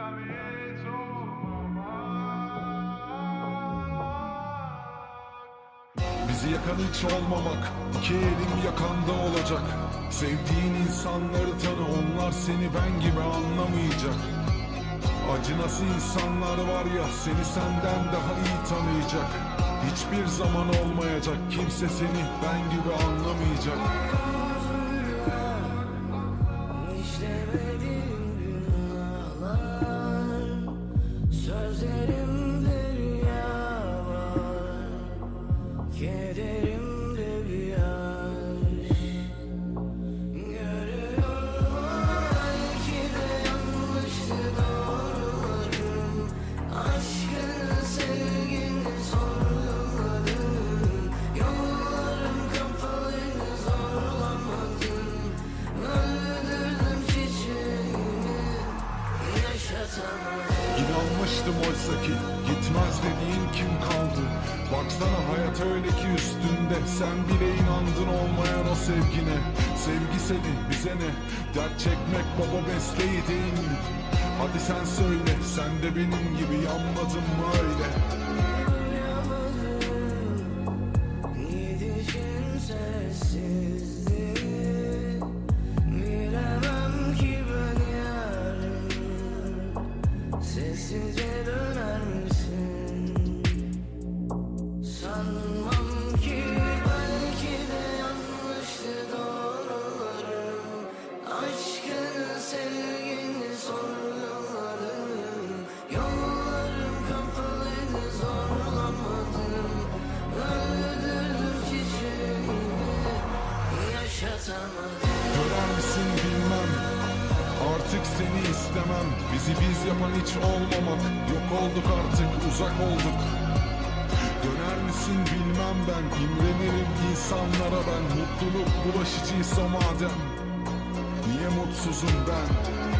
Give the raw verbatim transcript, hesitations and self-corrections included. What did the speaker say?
Bizi yakan hiç olmamak, iki elim yakanda olacak. Sevdiğin insanları tanı, onlar seni ben gibi anlamayacak. Acınası insanlar var ya, seni senden daha iyi tanıyacak. Hiçbir zaman olmayacak, kimse seni ben gibi anlamayacak. Kederimde bir yaş görüyorum. Belki de yanlıştı doğrularım. Aşkını, sevgini sorguladım. Yollarım kapalıydı, zorlamadım. Öldürdüm çiçeğimi, yaşatamadım. İnanmıştım oysa ki gitmez dediğin kim kaldı? Baksana hayat öyle ki üstünde, sen bile inandın olmayan o sevgine. Sevgi seni, bize ne? Dert çekmek baba mesleği değil mi? Hadi sen söyle, sen de benim gibi yanmadın mı öyle? Gidişin sessizliği, bilemem ki ben yarın sessizce döner misin? Sanmam ki, belki de yanlıştı doğrularım. Aşkını, sevgini sorguladım. Yollarım kapalıydı, zorlamadım. Öldürdüm çiçeğimi, yaşatamadım. Döner misin bilmem, artık seni istemem. Bizi biz yapan hiç olmamak, yok olduk artık, uzak olduk. Döner misin bilmem ben, imrenirim insanlara ben. Mutluluk bulaşıcıysa madem, niye mutsuzum ben?